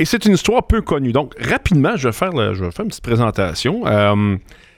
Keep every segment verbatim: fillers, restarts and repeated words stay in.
Et c'est une histoire peu connue. Donc, rapidement, je vais faire, le, je vais faire une petite présentation. Euh,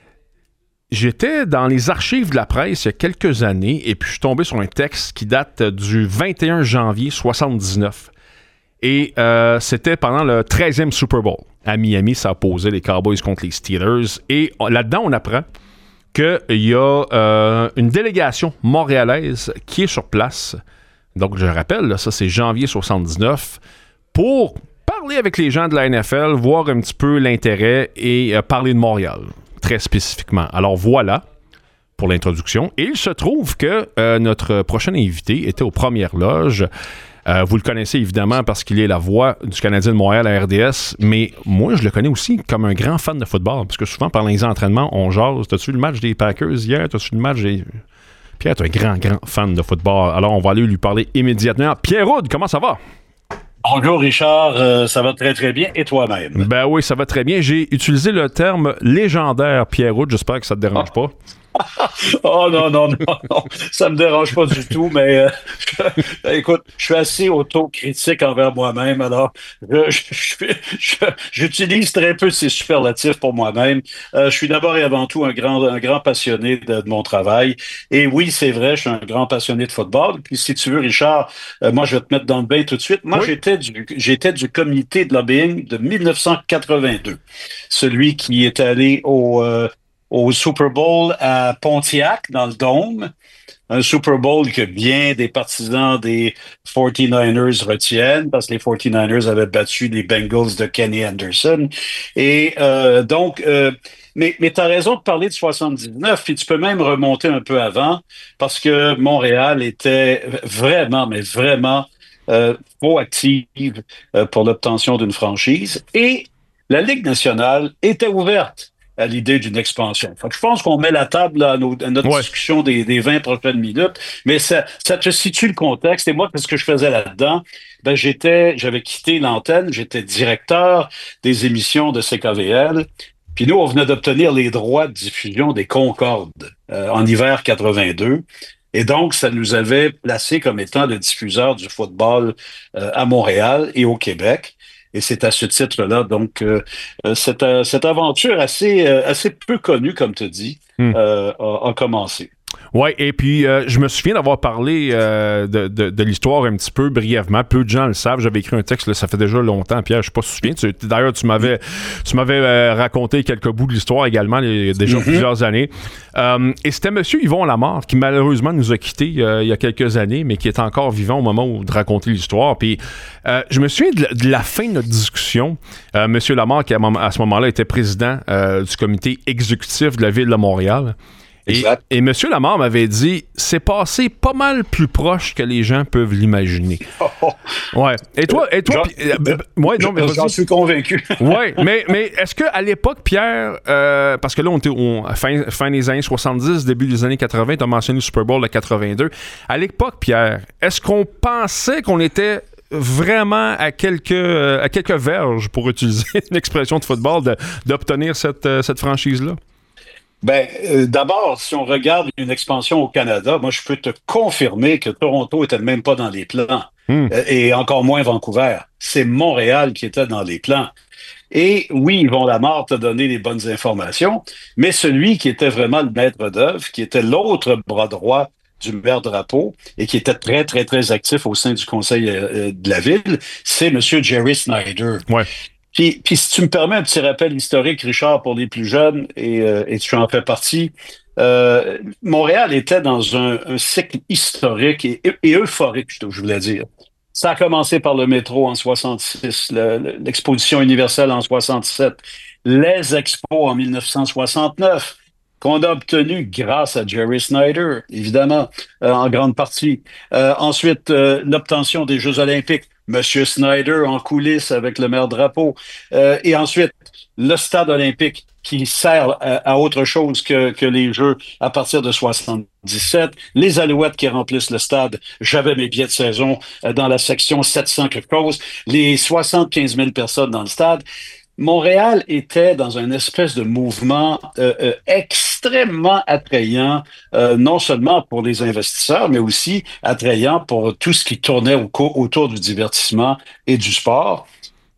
j'étais dans les archives de la presse il y a quelques années et puis je suis tombé sur un texte qui date du vingt et un janvier soixante-dix-neuf. Et euh, c'était pendant le treizième Super Bowl. À Miami, ça opposait les Cowboys contre les Steelers. Et on, là-dedans, on apprend qu'il y a euh, une délégation montréalaise qui est sur place. Donc, je rappelle, là, ça, c'est janvier soixante-dix-neuf. Pour parler avec les gens de la N F L, voir un petit peu l'intérêt et euh, parler de Montréal, très spécifiquement. Alors, voilà pour l'introduction. Et il se trouve que euh, notre prochain invité était aux premières loges. Euh, vous le connaissez évidemment parce qu'il est la voix du Canadien de Montréal à R D S, mais moi, je le connais aussi comme un grand fan de football, parce que souvent, pendant les entraînements, on jase. T'as-tu le match des Packers hier? T'as-tu le match des... Pierre, t'es un grand, grand fan de football. Alors, on va aller lui parler immédiatement. Pierre Houde, comment ça va? Bonjour Richard, euh, ça va très très bien. Et toi-même? Ben oui, ça va très bien. J'ai utilisé le terme légendaire, Pierre Houde. J'espère que ça te dérange pas. Oh non, non, non, non, ça me dérange pas du tout, mais euh, je, écoute, je suis assez autocritique envers moi-même, alors je, je, je, j'utilise très peu ces superlatifs pour moi-même. Euh, je suis d'abord et avant tout un grand, un grand passionné de, de mon travail. Et oui, c'est vrai, je suis un grand passionné de football. Puis si tu veux, Richard, euh, moi je vais te mettre dans le bain tout de suite. Moi, oui. j'étais du, j'étais du comité de lobbying de dix-neuf cent quatre-vingt-deux, celui qui est allé au euh, au Super Bowl à Pontiac, dans le Dôme. Un Super Bowl que bien des partisans des forty-niners retiennent, parce que les forty-niners avaient battu les Bengals de Kenny Anderson. Et euh, donc, euh, mais, mais tu as raison de parler de soixante-dix-neuf, puis tu peux même remonter un peu avant, parce que Montréal était vraiment, mais vraiment euh, proactive euh, pour l'obtention d'une franchise. Et la Ligue nationale était ouverte à l'idée d'une expansion. Fait que je pense qu'on met la table là, à, nos, à notre ouais. discussion des, des vingt prochaines minutes, mais ça, ça te situe le contexte. Et moi, qu'est-ce que je faisais là-dedans? Ben, j'étais, j'avais quitté l'antenne, j'étais directeur des émissions de C K V L. Puis nous, on venait d'obtenir les droits de diffusion des Concordes euh, en hiver quatre-vingt-deux. Et donc, ça nous avait placé comme étant le diffuseur du football euh, à Montréal et au Québec. Et c'est à ce titre-là, donc, euh, cette, euh, cette aventure assez, euh, assez peu connue, comme tu dis, mm. euh, a, a commencé. Oui, et puis euh, je me souviens d'avoir parlé euh, de, de, de l'histoire un petit peu brièvement. Peu de gens le savent. J'avais écrit un texte, là, ça fait déjà longtemps, Pierre, je ne sais pas si tu te souviens. Tu, d'ailleurs, tu m'avais, tu m'avais euh, raconté quelques bouts de l'histoire également, il y a déjà mm-hmm. plusieurs années. Euh, et c'était M. Yvon Lamarre qui, malheureusement, nous a quittés euh, il y a quelques années, mais qui est encore vivant au moment où de raconter l'histoire. Puis euh, je me souviens de, de la fin de notre discussion. Euh, M. Lamarre, qui à, à ce moment-là était président euh, du comité exécutif de la Ville de Montréal. Et, et M. Lamarre m'avait dit, c'est passé pas mal plus proche que les gens peuvent l'imaginer. Oh, ouais. Et toi, et toi, j'en, pi- euh, ouais, non, mais j'en suis convaincu. ouais, mais mais est-ce que à l'époque, Pierre, euh, parce que là on était on, fin fin des années soixante-dix, début des années quatre-vingts, t'as mentionné le Super Bowl de quatre-vingt-deux. À l'époque, Pierre, est-ce qu'on pensait qu'on était vraiment à quelques à quelques verges, pour utiliser une expression de football, de, d'obtenir cette cette franchise-là? Ben, euh, d'abord, si on regarde une expansion au Canada, moi, je peux te confirmer que Toronto était même pas dans les plans, mm. euh, et encore moins Vancouver. C'est Montréal qui était dans les plans. Et oui, Yvon Lamarre t'a donné les bonnes informations, mais celui qui était vraiment le maître d'œuvre, qui était l'autre bras droit du maire Drapeau et qui était très, très, très actif au sein du conseil euh, de la ville, c'est M. Jerry Snyder. Ouais. Puis, puis si tu me permets un petit rappel historique, Richard, pour les plus jeunes, et, euh, et tu en fais partie, euh, Montréal était dans un, un cycle historique et, et euphorique, je voulais dire. Ça a commencé par le métro en soixante-six, le, l'exposition universelle en soixante-sept, les expos en dix-neuf cent soixante-neuf, qu'on a obtenu grâce à Jerry Snyder, évidemment, euh, en grande partie. Euh, ensuite, euh, l'obtention des Jeux olympiques. Monsieur Snyder en coulisses avec le maire Drapeau. Euh, et ensuite, le stade olympique qui sert à, à autre chose que, que les Jeux à partir de soixante-dix-sept. Les Alouettes qui remplissent le stade. J'avais mes billets de saison euh, dans la section sept cents quelque chose. Les soixante-quinze mille personnes dans le stade. Montréal était dans une espèce de mouvement euh, euh, extrêmement attrayant, euh, non seulement pour les investisseurs, mais aussi attrayant pour tout ce qui tournait au co- autour du divertissement et du sport.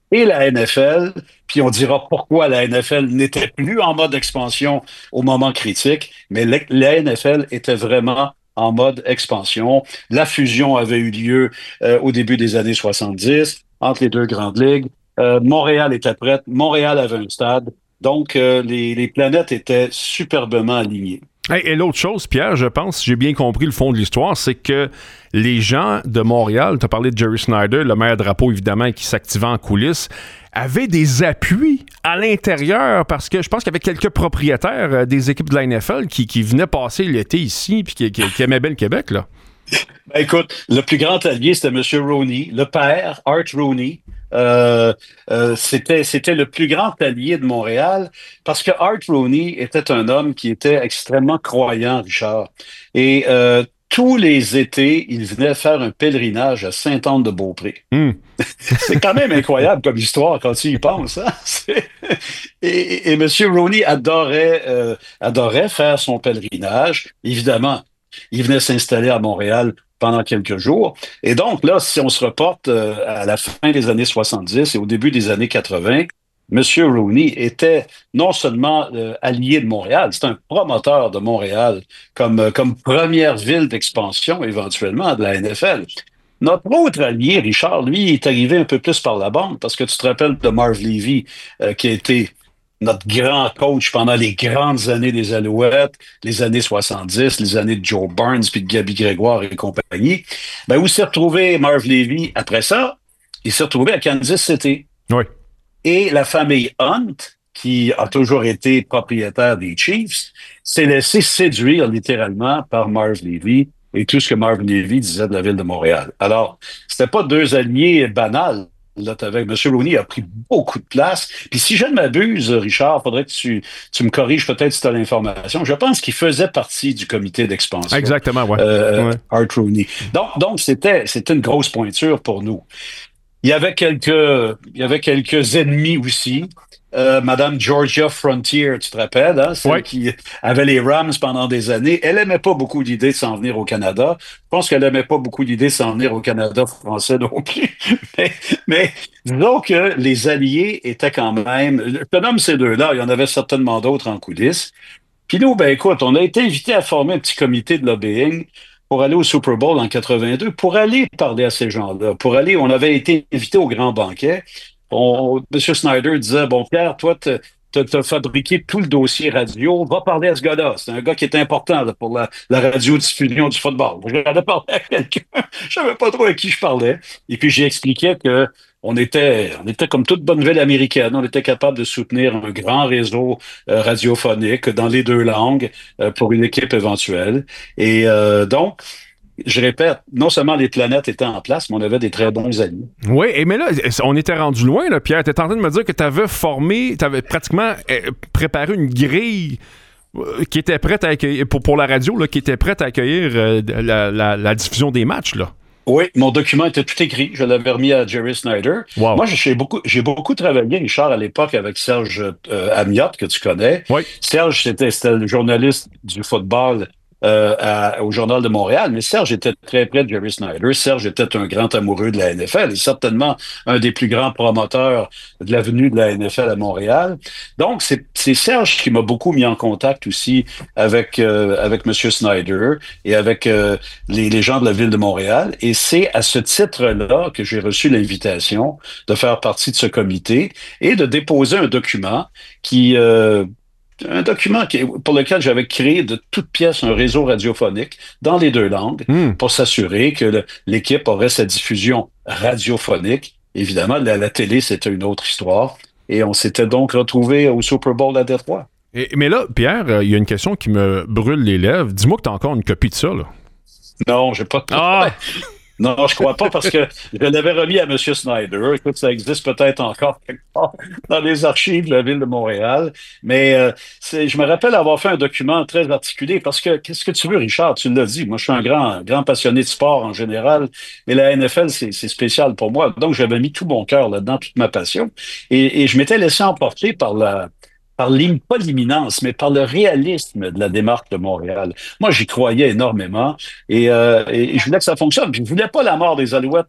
et la N F L, puis on dira pourquoi la N F L n'était plus en mode expansion au moment critique, mais la la N F L était vraiment en mode expansion. La fusion avait eu lieu euh, au début des années soixante-dix entre les deux grandes ligues. Euh, Montréal était prête, Montréal avait un stade, donc euh, les, les planètes étaient superbement alignées. Hey, et l'autre chose, Pierre, je pense, si j'ai bien compris le fond de l'histoire, c'est que les gens de Montréal, tu as parlé de Jerry Snyder, le maire drapeau évidemment qui s'activait en coulisses, avaient des appuis à l'intérieur parce que je pense qu'il y avait quelques propriétaires euh, des équipes de la N F L qui, qui venaient passer l'été ici puis qui, qui, qui aimaient bien le Québec, là. Ben, écoute, le plus grand allié, c'était M. Rooney, le père, Art Rooney. Euh, euh, c'était, c'était le plus grand allié de Montréal parce que Art Rooney était un homme qui était extrêmement croyant, Richard. Et euh, tous les étés, il venait faire un pèlerinage à Sainte-Anne-de-Beaupré. Mm. C'est quand même incroyable comme histoire quand tu y penses. Hein? C'est- Et, et, et M. Rooney adorait, euh, adorait faire son pèlerinage. Évidemment, il venait s'installer à Montréal pendant quelques jours. Et donc, là, si on se reporte euh, à la fin des années soixante-dix et au début des années quatre-vingts, M. Rooney était non seulement euh, allié de Montréal, c'est un promoteur de Montréal comme, euh, comme première ville d'expansion éventuellement de la N F L. Notre autre allié, Richard, lui, est arrivé un peu plus par la bande parce que tu te rappelles de Marv Levy, euh, qui a été notre grand coach pendant les grandes années des Alouettes, les années soixante-dix, les années de Joe Barnes puis de Gabby Grégoire et compagnie. Ben, où s'est retrouvé Marv Levy après ça? Il s'est retrouvé à Kansas City. Oui. Et la famille Hunt, qui a toujours été propriétaire des Chiefs, s'est laissé séduire littéralement par Marv Levy et tout ce que Marv Levy disait de la ville de Montréal. Alors, c'était pas deux alliés banals. Là, t'avais, M. Rooney a pris beaucoup de place. Puis si je ne m'abuse, Richard, faudrait que tu, tu me corriges peut-être si tu as l'information. Je pense qu'il faisait partie du comité d'expansion. Exactement, ouais. Euh, ouais. Art Rooney. Donc, donc c'était, c'était une grosse pointure pour nous. Il y avait quelques, il y avait quelques ennemis aussi. Euh, Madame Georgia Frontier, tu te rappelles, hein, celle Ouais. qui avait les Rams pendant des années. Elle aimait pas beaucoup l'idée de s'en venir au Canada. Je pense qu'elle aimait pas beaucoup l'idée de s'en venir au Canada français non plus. Mais, mais disons que les alliés étaient quand même. Je te nomme ces deux-là. Il y en avait certainement d'autres en coulisses. Puis nous, ben écoute, on a été invités à former un petit comité de lobbying pour aller au Super Bowl en quatre-vingt-deux, pour aller parler à ces gens-là, pour aller, on avait été invités au grand banquet. On, M. Snyder disait, bon, Pierre, toi, tu as fabriqué tout le dossier radio, va parler à ce gars-là. C'est un gars qui est important là, pour la, la radiodiffusion du football. Je allais parler à quelqu'un, je savais pas trop à qui je parlais. Et puis, j'ai expliqué que on était, on était comme toute bonne ville américaine, on était capable de soutenir un grand réseau euh, radiophonique dans les deux langues euh, pour une équipe éventuelle. Et euh, donc, je répète, non seulement les planètes étaient en place, mais on avait des très bons amis. Oui, et mais là, on était rendu loin, là, Pierre. Tu étais en train de me dire que tu avais formé, tu avais pratiquement euh, préparé une grille euh, qui était prête à accueillir, pour, pour la radio, là, qui était prête à accueillir euh, la, la, la diffusion des matchs, là. Oui, mon document était tout écrit. Je l'avais remis à Jerry Snyder. Wow. Moi, j'ai beaucoup, j'ai beaucoup travaillé, Richard, à l'époque avec Serge euh, Amiotte, que tu connais. Oui. Serge, c'était, c'était le journaliste du football euh, à- au Journal de Montréal, mais Serge était très près de Jerry Snyder. Serge était un grand amoureux de la N F L et certainement un des plus grands promoteurs de la venue de la N F L à Montréal. Donc, c'est, c'est Serge qui m'a beaucoup mis en contact aussi avec, euh, avec M. Snyder et avec euh, les, les gens de la ville de Montréal. Et c'est à ce titre-là que j'ai reçu l'invitation de faire partie de ce comité et de déposer un document qui... euh, un document qui, pour lequel j'avais créé de toutes pièces un réseau radiophonique dans les deux langues Mm. pour s'assurer que le- l'équipe aurait sa diffusion radiophonique. Évidemment, la, la télé, c'était une autre histoire. Et on s'était donc retrouvé au Super Bowl à Détroit. Et, mais là, Pierre, il euh, y a une question qui me brûle les lèvres. Dis-moi que tu as encore une copie de ça, là. Non, j'ai pas. Ah! Non, je crois pas parce que je l'avais remis à M. Snyder. Écoute, ça existe peut-être encore quelque part dans les archives de la ville de Montréal. Mais euh, c'est, je me rappelle avoir fait un document très articulé parce que, qu'est-ce que tu veux, Richard? Tu l'as dit. Moi, je suis un grand, grand passionné de sport en général. Mais la N F L, c'est, c'est spécial pour moi. Donc, j'avais mis tout mon cœur là-dedans, toute ma passion. Et, et je m'étais laissé emporter par la, par l'im, pas l'imminence, mais par le réalisme de la démarche de Montréal. Moi, j'y croyais énormément et, euh, et je voulais que ça fonctionne. Puis je voulais pas la mort des Alouettes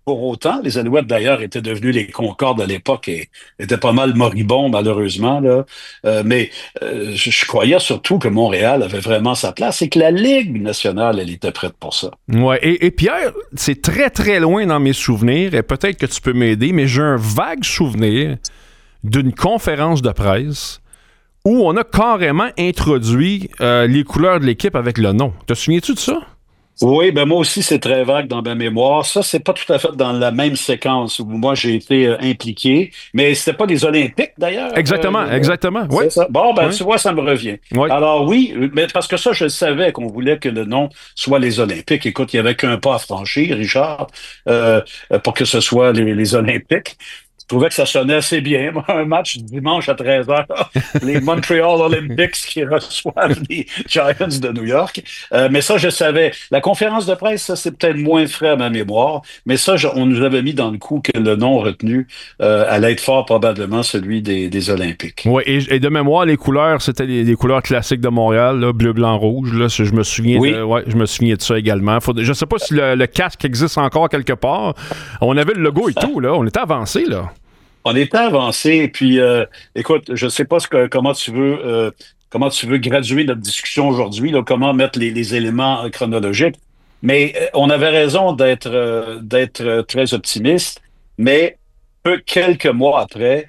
pour autant. Les Alouettes, d'ailleurs, étaient devenus les Concordes à l'époque et étaient pas mal moribonds, malheureusement, là. Euh, mais euh, je, je croyais surtout que Montréal avait vraiment sa place et que la Ligue nationale, elle était prête pour ça. Ouais, et, et Pierre, c'est très, très loin dans mes souvenirs, et peut-être que tu peux m'aider, mais j'ai un vague souvenir d'une conférence de presse où on a carrément introduit euh, les couleurs de l'équipe avec le nom. Te souviens-tu de ça? Oui, ben moi aussi, c'est très vague dans ma mémoire. Ça, c'est pas tout à fait dans la même séquence où moi j'ai été euh, impliqué, mais c'était pas les Olympiques d'ailleurs. Exactement, euh, exactement. Oui. C'est ça. Bon, ben Oui. tu vois, ça me revient. Oui. Alors oui, mais parce que ça, je savais qu'on voulait que le nom soit les Olympiques. Écoute, il y avait qu'un pas à franchir, Richard, euh, pour que ce soit les, les Olympiques. Je trouvais que ça sonnait assez bien. Un match dimanche à treize heures, les Montreal Olympics qui reçoivent les Giants de New York. Euh, mais ça, je savais. La conférence de presse, ça, c'est peut-être moins frais à ma mémoire. Mais ça, je- on nous avait mis dans le coup que le nom retenu euh, allait être fort probablement celui des, des Olympiques. Oui, et, et de mémoire, les couleurs, c'était les, les couleurs classiques de Montréal, là, bleu, blanc, rouge. Là, je me souviens Oui. de, ouais, je me souviens de ça également. Faut, je sais pas si le, le casque existe encore quelque part. On avait le logo et tout, là. On était avancé, là. On était avancé, puis euh, écoute, je sais pas ce que, comment tu veux euh, comment tu veux graduer notre discussion aujourd'hui, là, comment mettre les, les éléments euh, chronologiques, mais euh, on avait raison d'être euh, d'être euh, très optimiste, mais peu, quelques mois après,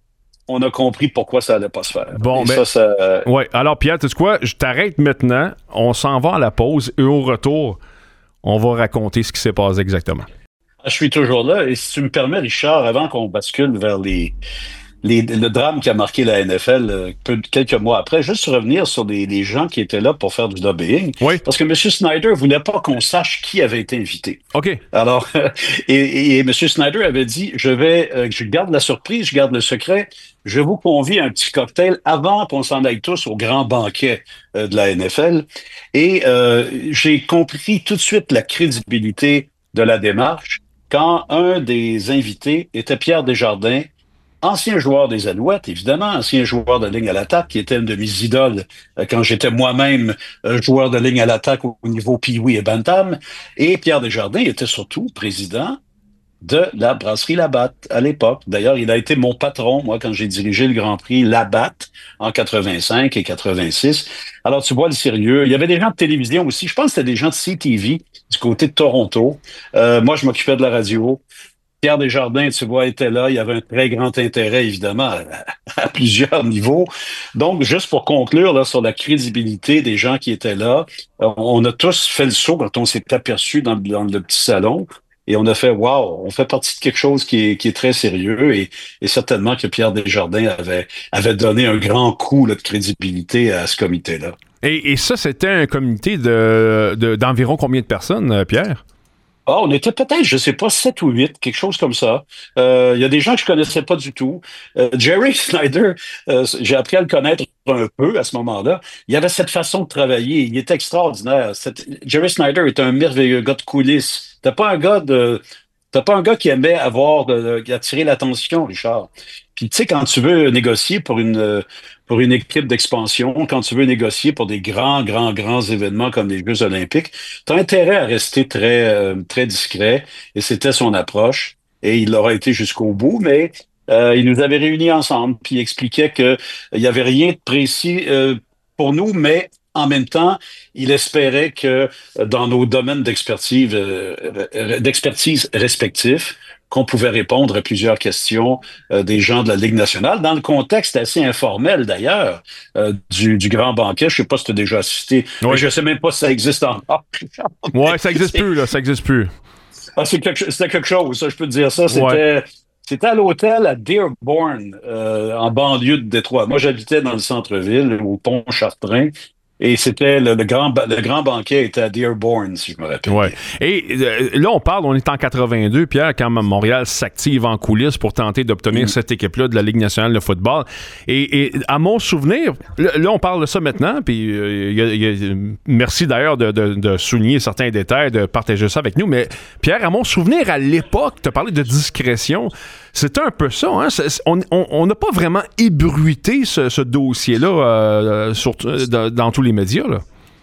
on a compris pourquoi ça allait pas se faire. Bon, Et ben, ça, ça, euh, ouais. Alors, Pierre, tu sais quoi? Je t'arrête maintenant. On s'en va à la pause et au retour, on va raconter ce qui s'est passé exactement. je suis toujours là. Et si tu me permets, Richard, avant qu'on bascule vers les Les, le drame qui a marqué la N F L euh, peu- quelques mois après, juste revenir sur les, les gens qui étaient là pour faire du lobbying, Oui. parce que M. Snyder voulait pas qu'on sache qui avait été invité. OK. Alors, et, et, et M. Snyder avait dit, je vais, euh, je garde la surprise, je garde le secret, je vous convie à un petit cocktail avant qu'on s'en aille tous au grand banquet euh, de la N F L. Et euh, j'ai compris tout de suite la crédibilité de la démarche quand un des invités était Pierre Desjardins, ancien joueur des Alouettes, évidemment, ancien joueur de ligne à l'attaque, qui était une de mes idoles euh, quand j'étais moi-même euh, joueur de ligne à l'attaque au, au niveau Pee-wee et Bantam. Et Pierre Desjardins était surtout président de la brasserie Labatt à l'époque. D'ailleurs, il a été mon patron, moi, quand j'ai dirigé le Grand Prix Labatt en quatre-vingt-cinq et quatre-vingt-six. Alors, tu vois le sérieux. Il y avait des gens de télévision aussi. Je pense que c'était des gens de C T V du côté de Toronto. Euh, moi, je m'occupais de la radio. Pierre Desjardins, tu vois, était là. Il y avait un très grand intérêt, évidemment, à, à plusieurs niveaux. Donc, juste pour conclure là, sur la crédibilité des gens qui étaient là, on a tous fait le saut quand on s'est aperçu dans, dans le petit salon et on a fait « Wow, on fait partie de quelque chose qui est, qui est très sérieux » et, et certainement que Pierre Desjardins avait, avait donné un grand coup là, de crédibilité à ce comité-là. Et, et ça, c'était un comité de, de, d'environ combien de personnes, Pierre? Ah, on était peut-être, je sais pas, sept ou huit, quelque chose comme ça. Euh, Il y a des gens que je connaissais pas du tout. Euh, Jerry Snyder, euh, j'ai appris à le connaître un peu à ce moment-là. Il avait cette façon de travailler. Il était extraordinaire. Cette- Jerry Snyder est un merveilleux gars de coulisses. T'as pas un gars de, t'as pas un gars qui aimait avoir de, de- attirer l'attention, Richard. Puis tu sais, quand tu veux négocier pour une euh, pour une équipe d'expansion, quand tu veux négocier pour des grands, grands, grands événements comme les Jeux Olympiques, tu as intérêt à rester très, euh, très discret. Et c'était son approche. Et il l'aura été jusqu'au bout, mais euh, il nous avait réunis ensemble, puis il expliquait que il y avait rien de précis euh, pour nous, mais en même temps, il espérait que euh, dans nos domaines d'expertise, euh, euh, d'expertise respectifs, qu'on pouvait répondre à plusieurs questions euh, des gens de la Ligue nationale, dans le contexte assez informel d'ailleurs euh, du, du grand banquet. Je sais pas si tu as déjà assisté, Oui. mais je sais même pas si ça existe encore. Ouais, ça existe plus, là, ça existe plus. Ah, c'est quelque, c'était quelque chose, ça, je peux te dire ça. C'était, Ouais. c'était à l'hôtel à Dearborn, euh, en banlieue de Détroit. Moi, j'habitais dans le centre-ville, au pont Chartrain. Et c'était le, le grand ba- le grand banquet était à Dearborn, si je me rappelle Ouais. bien. Et euh, là, on parle, on est en quatre-vingt-deux, Pierre, quand Montréal s'active en coulisses pour tenter d'obtenir Mm. cette équipe-là de la Ligue nationale de football. Et, et à mon souvenir, là, là, on parle de ça maintenant, puis euh, y a- y a- merci d'ailleurs de, de- de souligner certains détails, de partager ça avec nous, mais Pierre, à mon souvenir, à l'époque, tu as parlé de discrétion, c'était un peu ça, hein? C'est- c'est- on on- on n'a pas vraiment ébruité ce, ce dossier-là euh, sur- euh, dans, dans tous les médias, là.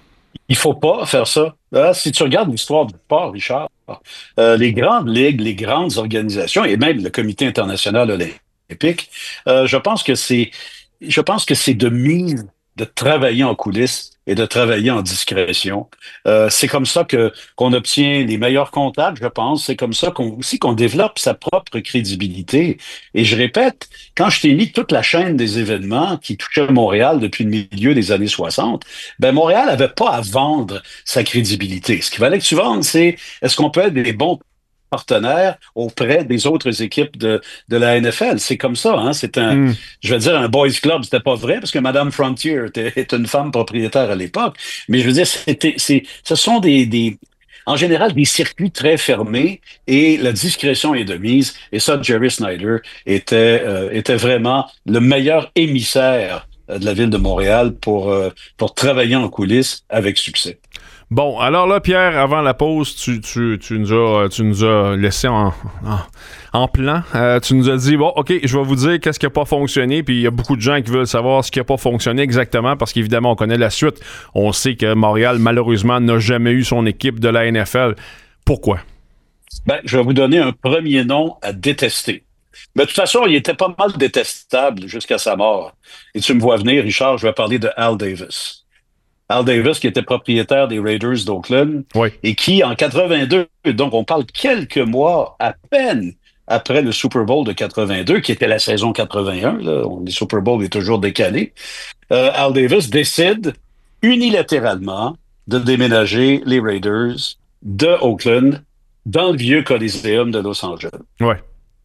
Il faut pas faire ça. Là, si tu regardes l'histoire du sport, Richard, euh, les grandes ligues, les grandes organisations et même le Comité international olympique, euh, je pense que c'est, je pense que c'est de mise de travailler en coulisses et de travailler en discrétion. Euh, c'est comme ça que qu'on obtient les meilleurs contacts, je pense. C'est comme ça qu'on aussi qu'on développe sa propre crédibilité. Et je répète, quand je t'ai mis toute la chaîne des événements qui touchaient Montréal depuis le milieu des années soixante, ben Montréal avait pas à vendre sa crédibilité. Ce qu'il fallait que tu vendes, c'est est-ce qu'on peut être des bons partenaires auprès des autres équipes de, de la N F L. C'est comme ça, hein? C'est un, Mm. je veux dire, un boys club, c'était pas vrai parce que Madame Frontier était, est une femme propriétaire à l'époque. Mais je veux dire, c'était, c'est, ce sont des, des, en général, des circuits très fermés et la discrétion est de mise. Et ça, Jerry Snyder était, euh, était vraiment le meilleur émissaire euh, de la ville de Montréal pour, euh, pour travailler en coulisses avec succès. Bon, alors là, Pierre, avant la pause, tu, tu, tu, nous, as, tu nous as laissé en, en, en plan. Euh, tu nous as dit, bon, OK, je vais vous dire qu'est-ce qui n'a pas fonctionné, puis il y a beaucoup de gens qui veulent savoir ce qui n'a pas fonctionné exactement, parce qu'évidemment, on connaît la suite. On sait que Montréal, malheureusement, n'a jamais eu son équipe de la N F L. Pourquoi? Ben, je vais vous donner un premier nom à détester. Mais de toute façon, il était pas mal détestable jusqu'à sa mort. Et tu me vois venir, Richard, je vais parler de Al Davis. Al Davis, qui était propriétaire des Raiders d'Oakland, Oui. et qui, en quatre-vingt-deux, donc on parle quelques mois à peine après le Super Bowl de quatre-vingt-deux, qui était la saison quatre-vingt-un, là, le Super Bowl est toujours décalé, euh, Al Davis décide unilatéralement de déménager les Raiders de Oakland dans le vieux Coliseum de Los Angeles. Ouais.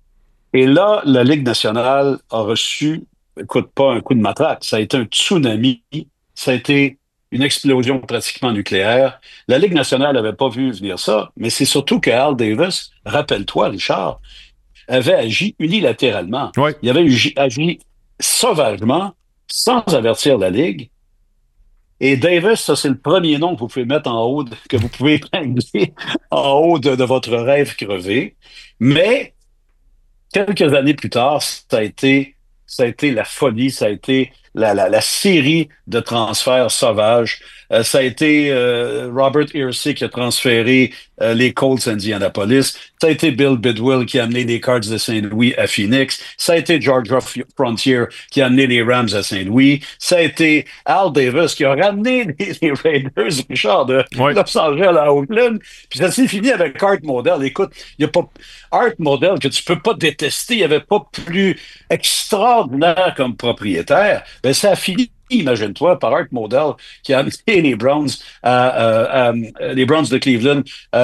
Et là, la Ligue nationale a reçu, écoute, pas un coup de matraque, ça a été un tsunami, ça a été une explosion pratiquement nucléaire. La Ligue nationale n'avait pas vu venir ça, mais c'est surtout que Al Davis, rappelle-toi, Richard, avait agi unilatéralement. Ouais. Il avait agi, agi sauvagement, sans avertir la Ligue. Et Davis, ça, c'est le premier nom que vous pouvez mettre en haut, de, que vous pouvez épingler en haut de, de votre rêve crevé. Mais, quelques années plus tard, ça a été, ça a été la folie, ça a été la, la, la série de transferts sauvages. Euh, ça a été euh, Robert Irsay qui a transféré euh, les Colts à Indianapolis. Ça a été Bill Bidwill qui a amené les Cards de Saint-Louis à Phoenix. Ça a été George Frontier qui a amené les Rams à Saint-Louis. Ça a été Al Davis qui a ramené les, les Raiders, Richard, de Ouais. Los Angeles à Oakland. Puis ça s'est fini avec Art Modell. Écoute, il n'y a pas Art Modell que tu peux pas détester. Il n'y avait pas plus extraordinaire comme propriétaire. Ben, ça a fini, imagine-toi, par Art Modell qui a amené les Browns, à, à, à, les Browns de Cleveland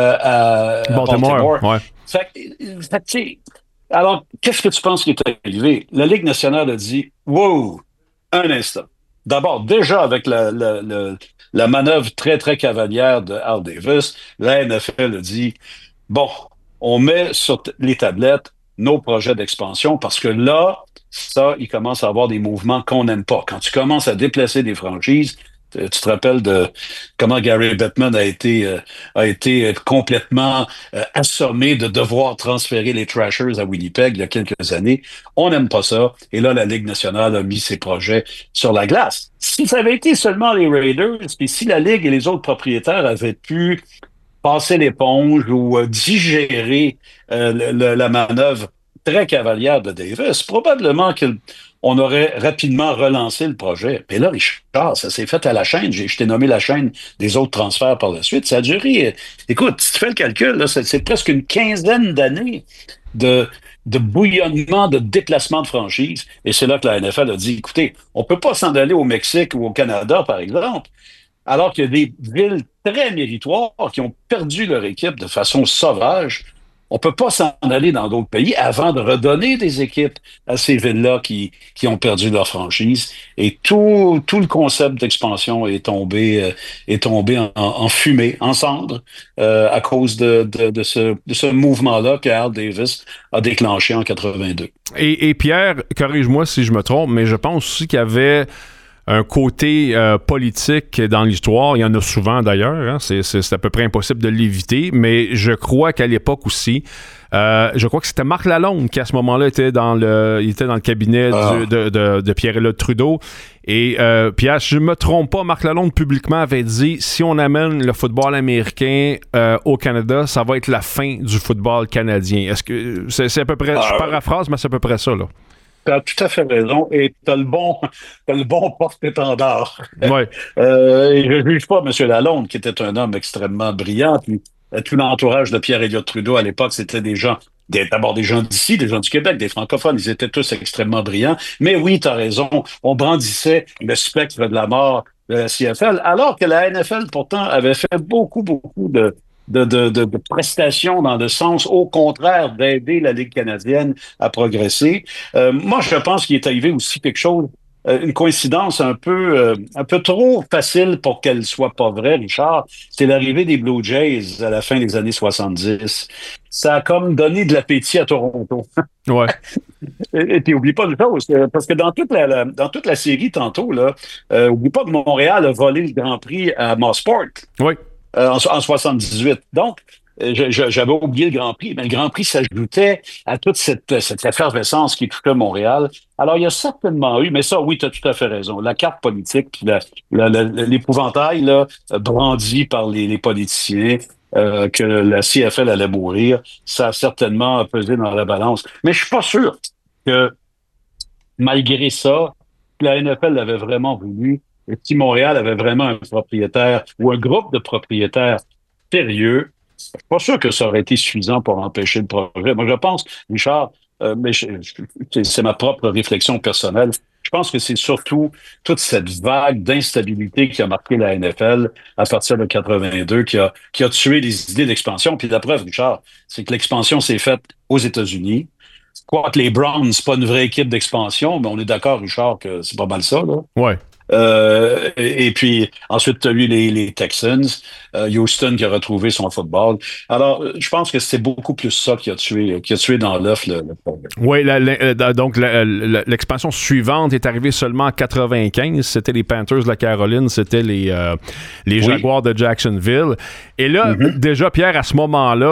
à, à Baltimore. Baltimore. Ouais. Fait, fait, tu sais, alors, qu'est-ce que tu penses qui est arrivé? La Ligue nationale a dit, wow, un instant. D'abord, déjà avec la, la, la, la manœuvre très, très cavalière de Al Davis, la N F L a dit, bon, on met sur t- les tablettes nos projets d'expansion parce que là, ça, il commence à avoir des mouvements qu'on n'aime pas. Quand tu commences à déplacer des franchises, tu te rappelles de comment Gary Bettman a été euh, a été complètement euh, assommé de devoir transférer les Trashers à Winnipeg il y a quelques années. On n'aime pas ça. Et là, la Ligue nationale a mis ses projets sur la glace. Si ça avait été seulement les Raiders, et si la Ligue et les autres propriétaires avaient pu passer l'éponge ou euh, digérer euh, le, le, la manœuvre très cavalière de Davis, probablement qu'on aurait rapidement relancé le projet. Mais là, Richard, ça s'est fait à la chaîne. J'ai, je t'ai nommé la chaîne des autres transferts par la suite. Ça a duré, euh, écoute, si tu fais le calcul, là, c'est, c'est presque une quinzaine d'années de, de bouillonnement, de déplacement de franchise. Et c'est là que la N F L a dit, écoutez, on peut pas s'en aller au Mexique ou au Canada, par exemple, alors qu'il y a des villes très méritoires qui ont perdu leur équipe de façon sauvage. On peut pas s'en aller dans d'autres pays avant de redonner des équipes à ces villes-là qui, qui ont perdu leur franchise. Et tout, tout le concept d'expansion est tombé, euh, est tombé en, en fumée, en cendres, euh, à cause de, de, de, ce, de ce mouvement-là que Al Davis a déclenché en quatre-vingt-deux. Et, et Pierre, corrige-moi si je me trompe, mais je pense aussi qu'il y avait un côté euh, politique dans l'histoire. Il y en a souvent d'ailleurs. Hein. C'est, c'est, c'est à peu près impossible de l'éviter. Mais je crois qu'à l'époque aussi, euh, je crois que c'était Marc Lalonde qui à ce moment-là était dans le, il était dans le cabinet Ah. du, de, de, de Pierre-Éliott Trudeau. Et euh, Pierre, si je ne me trompe pas, Marc Lalonde publiquement avait dit si on amène le football américain euh, au Canada, ça va être la fin du football canadien. Est-ce que c'est, c'est à peu près, Ah. je paraphrase, mais c'est à peu près ça là. Tu as tout à fait raison et tu as le bon, t'as le bon porte-étendard. Ouais. Euh, et je ne juge pas M. Lalonde, qui était un homme extrêmement brillant. Puis, euh, tout l'entourage de Pierre-Éliott Trudeau à l'époque, c'était des gens, des- d'abord des gens d'ici, des gens du Québec, des francophones. Ils étaient tous extrêmement brillants. Mais oui, tu as raison, on brandissait le spectre de la mort de la C F L, alors que la N F L, pourtant, avait fait beaucoup, beaucoup de, de, de, de, de prestations dans le sens, au contraire, d'aider la Ligue canadienne à progresser. Euh, moi, je pense qu'il est arrivé aussi quelque chose, euh, une coïncidence un peu, euh, un peu trop facile pour qu'elle soit pas vraie, Richard. C'est l'arrivée des Blue Jays à la fin des années soixante-dix. Ça a comme donné de l'appétit à Toronto. Ouais. Et, et puis, oublie pas une chose, euh, parce que dans toute la, la- dans toute la série tantôt, là, euh, oublie pas que Montréal a volé le Grand Prix à Massport Oui. euh, en, en soixante-dix-huit. Donc, euh, je- je- j'avais oublié le Grand Prix, mais le Grand Prix s'ajoutait à toute cette, cette effervescence qui touchait Montréal. Alors, il y a certainement eu, mais ça, oui, tu as tout à fait raison, la carte politique, puis la- la- la- l'épouvantail là, brandi par les, les politiciens, euh, que la C F L allait mourir, ça a certainement pesé dans la balance. Mais je suis pas sûr que, malgré ça, la N F L l'avait vraiment voulu, et si Montréal avait vraiment un propriétaire ou un groupe de propriétaires sérieux, je suis pas sûr que ça aurait été suffisant pour empêcher le projet. Moi, je pense, Richard, euh, mais je- je- c'est c'est ma propre réflexion personnelle, je pense que c'est surtout toute cette vague d'instabilité qui a marqué la N F L à partir de quatre-vingt-deux qui a, qui a tué les idées d'expansion. Puis la preuve, Richard, c'est que l'expansion s'est faite aux États-Unis. Quoique les Browns, c'est pas une vraie équipe d'expansion, mais on est d'accord, Richard, que c'est pas mal ça, là. Ouais. Euh, et, et puis, ensuite, tu as eu les, les Texans, euh, Houston qui a retrouvé son football. Alors, euh, je pense que c'est beaucoup plus ça qui a tué, qui a tué dans l'œuf le, le problème. Oui, la- la- euh, donc la- la- l'expansion suivante est arrivée seulement en quatre-vingt-quinze. C'était les Panthers de la Caroline, c'était les, euh, les Oui. Jaguars de Jacksonville. Et là, Mhm. déjà, Pierre, à ce moment-là,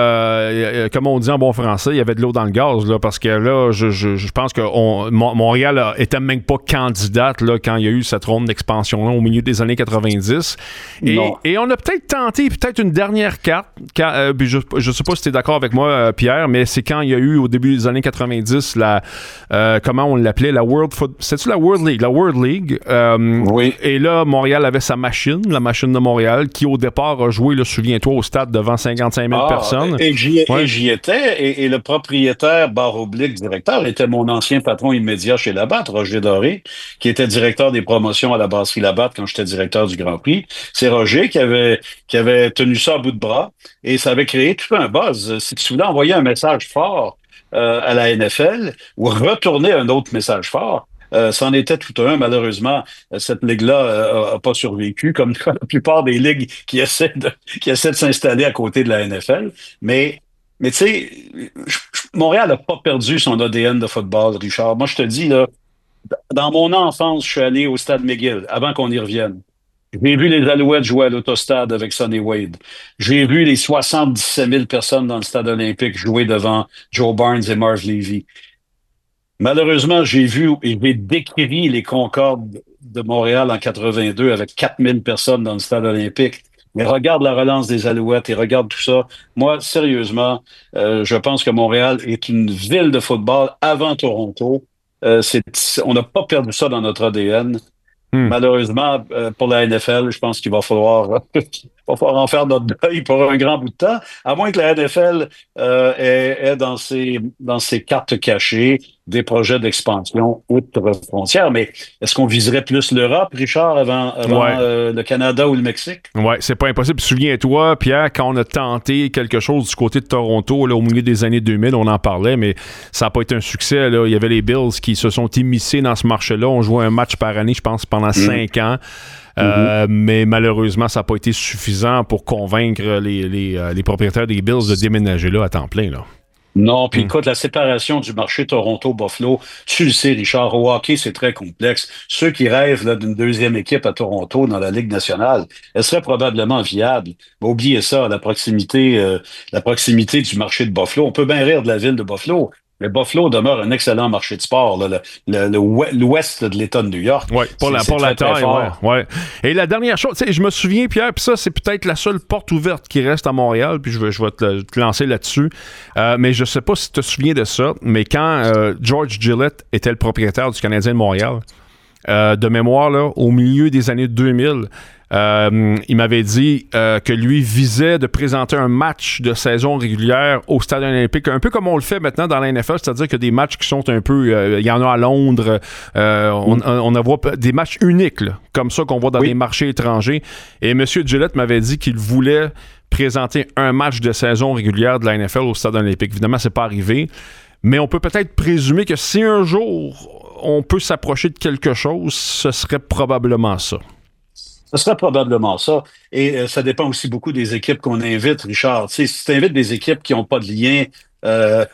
euh, comme on dit en bon français, il y avait de l'eau dans le gaz, là, parce que là, je, je, je pense que on- Mon- Montréal a- était même pas candidate là, quand il y a eu cette ronde d'expansion-là au milieu des années quatre-vingt-dix. Et, Non. et on a peut-être tenté peut-être une dernière carte. Quand, euh, puis je ne sais pas si tu es d'accord avec moi, euh, Pierre, mais c'est quand il y a eu, au début des années quatre-vingt-dix, la, euh, comment on l'appelait, la World Foot... C'est-tu la World League? La World League. euh, Oui. Et là, Montréal avait sa machine, la machine de Montréal, qui au départ a joué, là, souviens-toi, au stade devant cinquante-cinq mille Ah, personnes. Et j'y Ouais. et j'y étais, et, et le propriétaire, barre oblique, directeur, était mon ancien patron immédiat chez Labatt, Roger Doré, qui était directeur des promotions à la brasserie Labatt quand j'étais directeur du Grand Prix. C'est Roger qui avait, qui avait tenu ça à bout de bras, et ça avait créé tout un buzz. Si tu voulais envoyer un message fort euh, à la N F L, ou retourner un autre message fort, Euh, c'en était tout un. Malheureusement, euh, cette ligue-là euh, a pas survécu, comme la plupart des ligues qui essaient de, qui essaient de s'installer à côté de la N F L. Mais, mais tu sais, je- je- Montréal n'a pas perdu son A D N de football, Richard. Moi, je te dis, là, dans mon enfance, je suis allé au stade McGill, avant qu'on y revienne. J'ai vu les Alouettes jouer à l'autostade avec Sonny Wade. J'ai vu les soixante-dix-sept mille personnes dans le stade olympique jouer devant Joe Barnes et Marv Levy. Malheureusement, j'ai vu et j'ai décrit les Concordes de Montréal en quatre-vingt-deux avec quatre mille personnes dans le stade olympique. Mais regarde la relance des Alouettes et regarde tout ça. Moi, sérieusement, euh, je pense que Montréal est une ville de football avant Toronto. Euh, c'est, on n'a pas perdu ça dans notre A D N. Hmm. Malheureusement, euh, pour la N F L, je pense qu'il va falloir, il va falloir en faire notre deuil pour un grand bout de temps, à moins que la N F L euh, ait, ait dans ses, dans ses cartes cachées des projets d'expansion outre-frontière. Mais est-ce qu'on viserait plus l'Europe, Richard, avant, avant Ouais. euh, le Canada ou le Mexique? Oui, c'est pas impossible. Souviens-toi, Pierre, quand on a tenté quelque chose du côté de Toronto, là, au milieu des années deux mille, on en parlait, mais ça n'a pas été un succès. Là. Il y avait les Bills qui se sont immiscés dans ce marché-là. On jouait un match par année, je pense, pendant cinq ans. Euh, mais malheureusement, ça n'a pas été suffisant pour convaincre les, les, euh, les propriétaires des Bills de déménager là à temps plein. Là. Non, puis Hmm. écoute, la séparation du marché Toronto-Buffalo, tu le sais, Richard, au hockey, c'est très complexe. Ceux qui rêvent là, d'une deuxième équipe à Toronto dans la Ligue nationale, elle serait probablement viable. Mais oubliez ça, la proximité, euh, la proximité du marché de Buffalo. On peut bien rire de la ville de Buffalo, mais Buffalo demeure un excellent marché de sport. Là, le, le- le ouest l'ouest de l'État de New York, Oui, pour c'est la, c'est pour la très, très taille, ouais, fort. ouais. Et la dernière chose, tu sais, je me souviens, Pierre, puis ça, c'est peut-être la seule porte ouverte qui reste à Montréal, puis je vais, je vais te, te lancer là-dessus. Euh, mais je sais pas si tu te souviens de ça, mais quand euh, George Gillett était le propriétaire du Canadien de Montréal, euh, de mémoire, là, au milieu des années deux mille, euh, il m'avait dit euh, que lui visait de présenter un match de saison régulière au Stade olympique, un peu comme on le fait maintenant dans la N F L, c'est-à-dire que des matchs qui sont un peu... euh, il y en a à Londres, euh, on, Mm. on, on voit des matchs uniques, là, comme ça qu'on voit dans Oui. des marchés étrangers. Et M. Gillett m'avait dit qu'il voulait présenter un match de saison régulière de la N F L au Stade olympique. Évidemment, c'est pas arrivé, mais on peut peut-être présumer que si un jour on peut s'approcher de quelque chose, ce serait probablement ça. Ce serait probablement ça. Et euh, ça dépend aussi beaucoup des équipes qu'on invite, Richard. Tu sais, si tu invites des équipes qui n'ont pas de lien euh,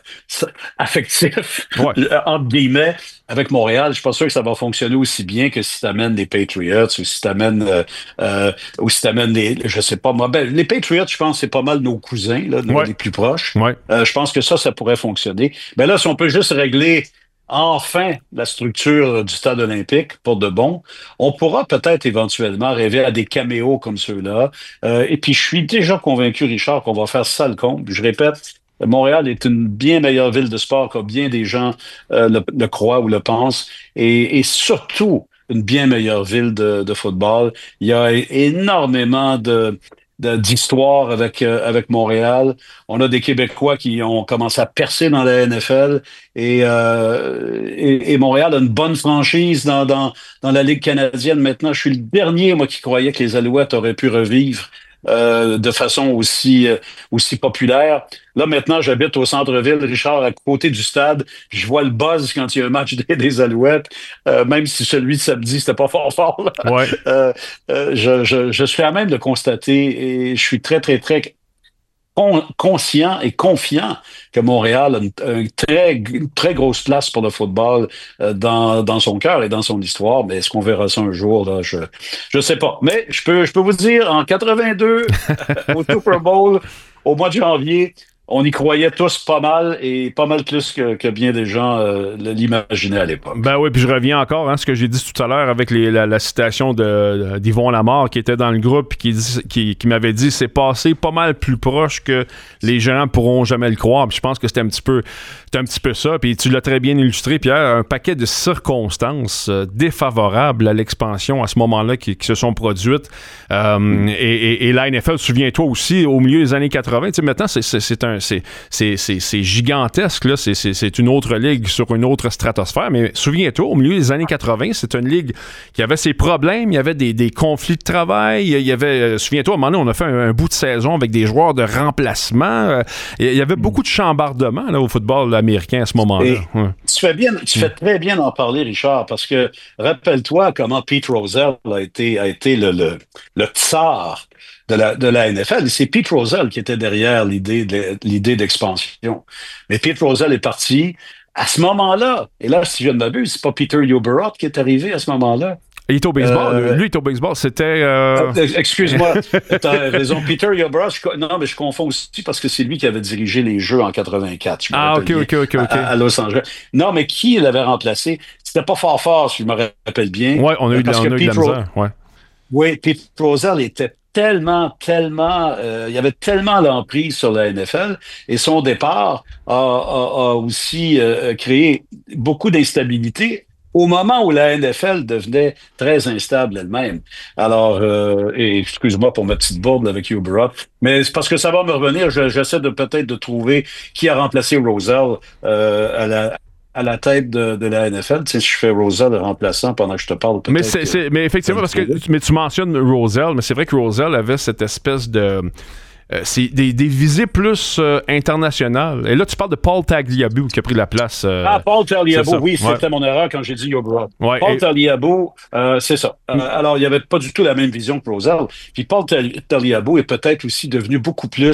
affectif, Ouais. entre guillemets, avec Montréal, je suis pas sûr que ça va fonctionner aussi bien que si tu amènes les Patriots ou si tu amènes euh, euh, ou si tu amènes les, je sais pas moi. Ben, les Patriots, je pense, c'est pas mal nos cousins, là, nos- Ouais. les plus proches. Ouais. Euh, je pense que ça, ça pourrait fonctionner. Mais là, si on peut juste régler enfin la structure du stade olympique pour de bon, on pourra peut-être éventuellement rêver à des caméos comme ceux-là. Euh, et puis, je suis déjà convaincu, Richard, qu'on va faire ça le compte. Je répète, Montréal est une bien meilleure ville de sport que bien des gens euh, le, le croient ou le pensent. Et, et surtout, une bien meilleure ville de, de football. Il y a é- énormément de de- d'histoire avec euh, avec Montréal. On a des Québécois qui ont commencé à percer dans la N F L et, euh, et, et Montréal a une bonne franchise dans, dans, dans la Ligue canadienne. Maintenant, je suis le dernier, moi, qui croyais que les Alouettes auraient pu revivre euh, de façon aussi, euh, aussi populaire. Là, maintenant, j'habite au centre-ville, Richard, à côté du stade. Je vois le buzz quand il y a un match des, des Alouettes, euh, même si celui de samedi, c'était pas fort fort, là. Ouais. Euh, euh, je, je, je suis à même de constater et je suis très, très, très con- conscient et confiant que Montréal a une, une très, une très grosse place pour le football euh, dans, dans son cœur et dans son histoire. Mais est-ce qu'on verra ça un jour? Là? Je je sais pas. Mais je peux, je peux vous dire, en quatre-vingt-deux, au Super Bowl, au mois de janvier, on y croyait tous pas mal et pas mal plus que, que bien des gens euh, l'imaginaient à l'époque. Ben oui, puis je reviens encore à hein, ce que j'ai dit tout à l'heure avec les, la, la citation de, d'Yvon Lamarre qui était dans le groupe et qui, dit- qui, qui m'avait dit c'est passé pas mal plus proche que les gens pourront jamais le croire. Puis je pense que c'était un petit peu c'était un petit peu ça. Puis tu l'as très bien illustré, Pierre, un paquet de circonstances euh, défavorables à l'expansion à ce moment-là qui, qui se sont produites. Euh, mm. et, et, et la N F L, souviens-toi aussi, au milieu des années quatre-vingts, tu sais, maintenant c'est, c'est, c'est un c'est, c'est, c'est, c'est gigantesque, là. C'est, c'est, c'est une autre ligue sur une autre stratosphère. Mais souviens-toi, au milieu des années quatre-vingts, c'est une ligue qui avait ses problèmes, il y avait des, des conflits de travail, il y avait, euh, souviens-toi, à un moment donné, on a fait un, un bout de saison avec des joueurs de remplacement. Euh, il y avait beaucoup de chambardement là, au football américain à ce moment-là. Et Ouais. tu fais bien, tu fais très bien d'en parler, Richard, parce que rappelle-toi comment Pete Rozelle a été, a été le, le, le tsar de la, de la N F L. Et c'est Pete Rozelle qui était derrière l'idée de, l'idée d'expansion. Mais Pete Rozelle est parti à ce moment-là. Et là, si je ne m'abuse, c'est pas Peter Uberot qui est arrivé à ce moment-là. Il est au baseball. Euh, Lui, il est au baseball. C'était... Euh... Euh, excuse-moi, t'as raison. Peter Uberot, je, non, mais je confonds aussi parce que c'est lui qui avait dirigé les Jeux en quatre-vingt-quatre. Je me Ah, rappelle OK, bien, OK, OK, OK. À, à Los Angeles. Non, mais qui l'avait remplacé? C'était pas fort fort, si je me rappelle bien. Ouais, on a eu de, parce on que a eu de la Pete Ro- misère. Ouais. Oui, Pete Rozelle était tellement, tellement, euh, il y avait tellement l'emprise sur la N F L et son départ a, a- a aussi euh, créé beaucoup d'instabilité au moment où la N F L devenait très instable elle-même. Alors, euh, et excuse-moi pour ma petite bourde avec Uberot, mais c'est parce que ça va me revenir. Je- j'essaie de peut-être de trouver qui a remplacé Rozelle euh, à la à la tête de, de la N F L. Tu sais, si je fais Rozelle remplaçant pendant que je te parle, peut-être. Mais, c'est, c'est, mais effectivement, parce que mais tu mentionnes Rozelle, mais c'est vrai que Rozelle avait cette espèce de... Euh, c'est des, des visées plus euh, internationales. Et là, tu parles de Paul Tagliabue qui a pris la place. Euh, ah, Paul Tagliabue, oui, ouais. c'était mon erreur quand j'ai dit Uberot. Ouais, Paul et... Tagliabue, euh, c'est ça. Euh, alors, il n'y avait pas du tout la même vision que Rozelle. Puis Paul Tagliabue est peut-être aussi devenu beaucoup plus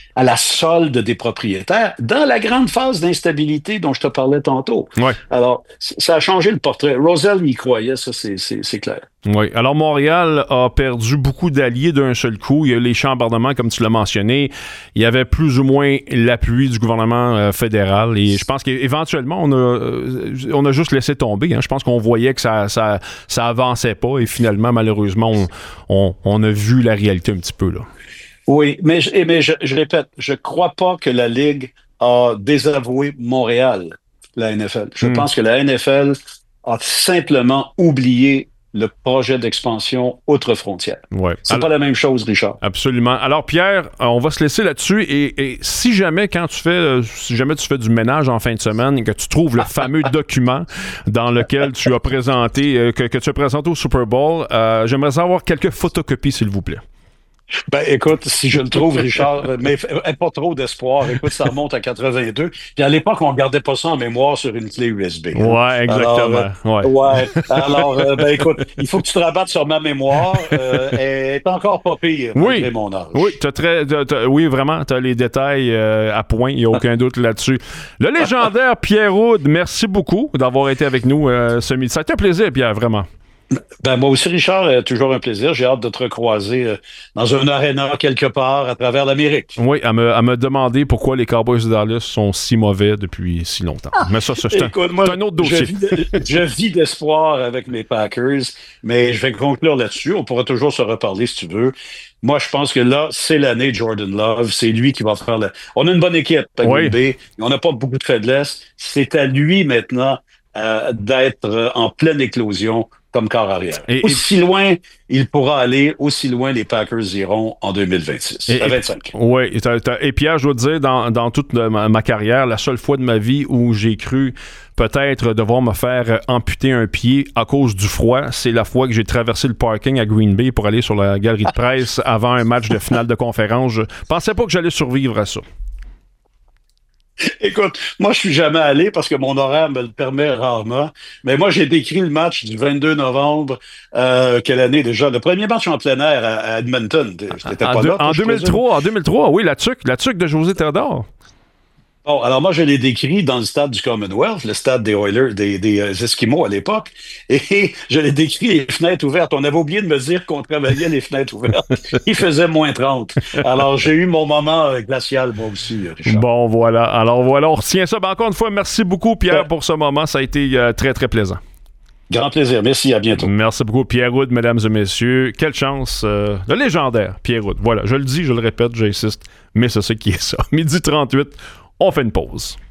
à la solde des propriétaires dans la grande phase d'instabilité dont je te parlais tantôt. Ouais. Alors, ça a changé le portrait. Roselle y croyait, ça, c'est, c'est, c'est clair. Oui. Alors, Montréal a perdu beaucoup d'alliés d'un seul coup. Il y a eu les chambardements, comme tu l'as mentionné. Il y avait plus ou moins l'appui du gouvernement euh, fédéral. Et je pense qu'éventuellement, on a, euh, on a juste laissé tomber. Hein. Je pense qu'on voyait que ça, ça, ça avançait pas. Et finalement, malheureusement, on, on, on a vu la réalité un petit peu, là. Oui, mais, je, mais je, je répète, je crois pas que la Ligue a désavoué Montréal, la N F L. Je Hmm. pense que la N F L a simplement oublié le projet d'expansion outre-frontière. Ouais. C'est Alors, pas la même chose, Richard. absolument. Alors, Pierre, euh, on va se laisser là-dessus. Et, et si jamais, quand tu fais, euh, si jamais tu fais du ménage en fin de semaine et que tu trouves le fameux document dans lequel tu as présenté, euh, que, que tu as présenté au Super Bowl, euh, j'aimerais savoir quelques photocopies, s'il vous plaît. Ben, écoute, si je le trouve, Richard, mais pas trop d'espoir. Écoute, ça remonte à quatre-vingt-deux. Puis à l'époque, on gardait pas ça en mémoire sur une clé U S B. Hein. Ouais, exactement. Alors, euh, ouais. ouais. Alors, euh, ben, écoute, il faut que tu te rabattes sur ma mémoire. Euh, elle est encore pas pire, malgré Oui, mon âge. oui, t'as très, t'as, t'as, oui, vraiment, tu as les détails euh, à point, il n'y a aucun doute là-dessus. Le légendaire Pierre Houde, merci beaucoup d'avoir été avec nous euh, ce midi. Ça a été un plaisir, Pierre, vraiment. Ben, moi aussi, Richard, euh, toujours un plaisir. J'ai hâte de te recroiser euh, dans un aréna quelque part à travers l'Amérique. Oui, à me, à me demander pourquoi les Cowboys de Dallas sont si mauvais depuis si longtemps. Mais ça, ça c'est, Écoute, un, moi, c'est un autre dossier. Je vis, de- je vis d'espoir avec mes Packers, mais je vais conclure là-dessus. On pourra toujours se reparler si tu veux. Moi, je pense que là, c'est l'année Jordan Love. C'est lui qui va faire le... On a une bonne équipe à Green Oui. Bay. On n'a pas beaucoup de faiblesses. C'est à lui maintenant euh, d'être euh, en pleine éclosion comme corps arrière. Et- et- aussi loin il pourra aller, aussi loin les Packers iront en deux mille vingt-six. Et- à et- vingt-cinq. Oui, et, t'as- t'as- et Pierre, je dois te dire, dans, dans toute ma, ma carrière, la seule fois de ma vie où j'ai cru peut-être devoir me faire euh, amputer un pied à cause du froid, c'est la fois que j'ai traversé le parking à Green Bay pour aller sur la galerie de presse avant un match de finale de conférence. Je pensais pas que j'allais survivre à ça. Écoute, moi, je suis jamais allé parce que mon horaire me le permet rarement. Mais moi, j'ai décrit le match du vingt-deux novembre. Euh, quelle année déjà? Le premier match en plein air à, à Edmonton. T'étais En, pas deux- là? toi, en je deux mille trois, en deux mille trois, oui, la tuque, la tuque de José Théodore. Bon, alors moi, je l'ai décrit dans le stade du Commonwealth, le stade des Oilers, des, des euh, Esquimaux à l'époque. Et je l'ai décrit les fenêtres ouvertes. On avait oublié de me dire qu'on travaillait les fenêtres ouvertes. Il faisait moins trente. Alors, j'ai eu mon moment euh, glacial, moi aussi, euh, Richard. Bon, voilà. Alors voilà, on retient ça. Ben, encore une fois, merci beaucoup, Pierre, pour ce moment. Ça a été euh, très, très plaisant. Grand plaisir. Merci, à bientôt. Merci beaucoup, Pierre Houde, mesdames et messieurs. Quelle chance. Euh, le légendaire Pierre Houde. Voilà, je le dis, je le répète, j'insiste, mais c'est ce qui est ça. Midi trente-huit, on fait une pause.